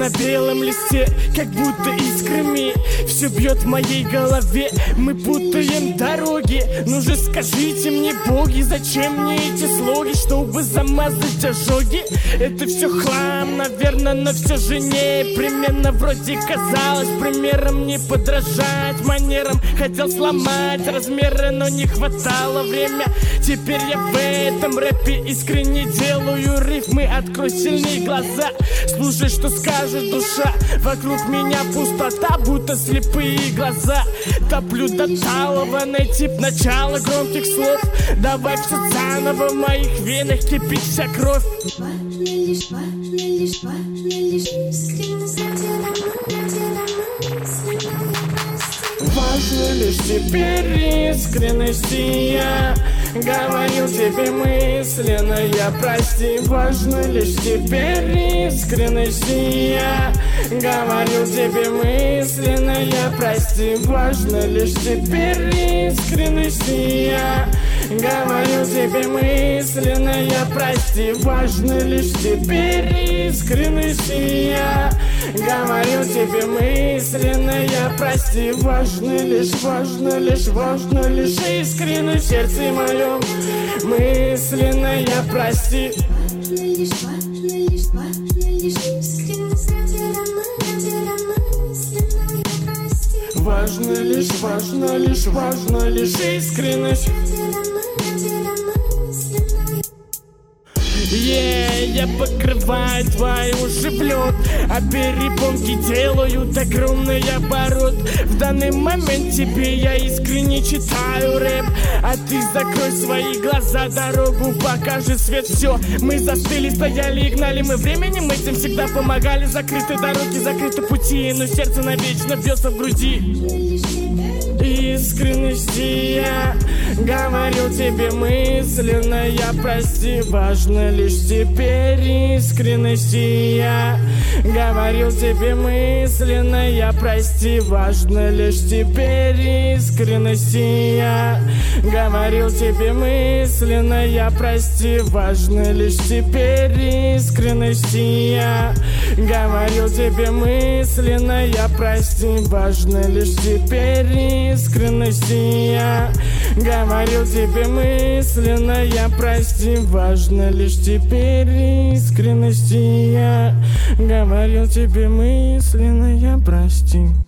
на белом листе, как будто искрами. Все бьет в моей голове, мы путаем дороги. Ну же скажите мне, боги, зачем мне эти слоги, чтобы замазать ожоги? Это все хлам, наверное, но все же непременно. Вроде казалось примером не подражать манерам. Хотел сломать размеры, но не хватало время. Теперь я в этом рэпе искренне делаю рифмы. Открой сильнее глаза, слушай, что скажет душа. Вокруг меня пустота, будто слепые глаза. Топлю до талого, найти б начало громких слов. Давай все заново, в моих венах кипит вся кровь. Важно лишь искренность ради Важно лишь теперь искренность, и я говорил тебе мысленно, я прости. Важно лишь теперь искренность, и я говорил тебе мысленно, я прости. Важно лишь теперь искренность, и я говорил тебе мысленно, я прости. Важно лишь теперь искренность, и я говорил тебе мысленно, я прости. Важно лишь искренность в сердце моем, мысленно, я прости. Важно лишь искренность. Я покрываю твои уши в лед, а перепонки делают огромный оборот. В данный момент тебе я искренне читаю рэп, а ты закрой свои глаза, дорогу покажи свет. Все, мы застыли, стояли и гнали мы временем, этим всегда помогали. Закрыты дороги, закрыты пути, но сердце навечно бьется в груди. Искренности я говорил тебе мысленно, я прости. Важно лишь теперь искренности я говорил тебе мысленно, я прости. Важно лишь теперь искренности я говорил тебе мысленно, я прости. Важно лишь теперь искренности я говорил тебе мысленно, я прости. Важно лишь теперь искренности я говорил тебе мысленно, я прости. Важно лишь теперь искренности я говорил тебе мысленно, я прости.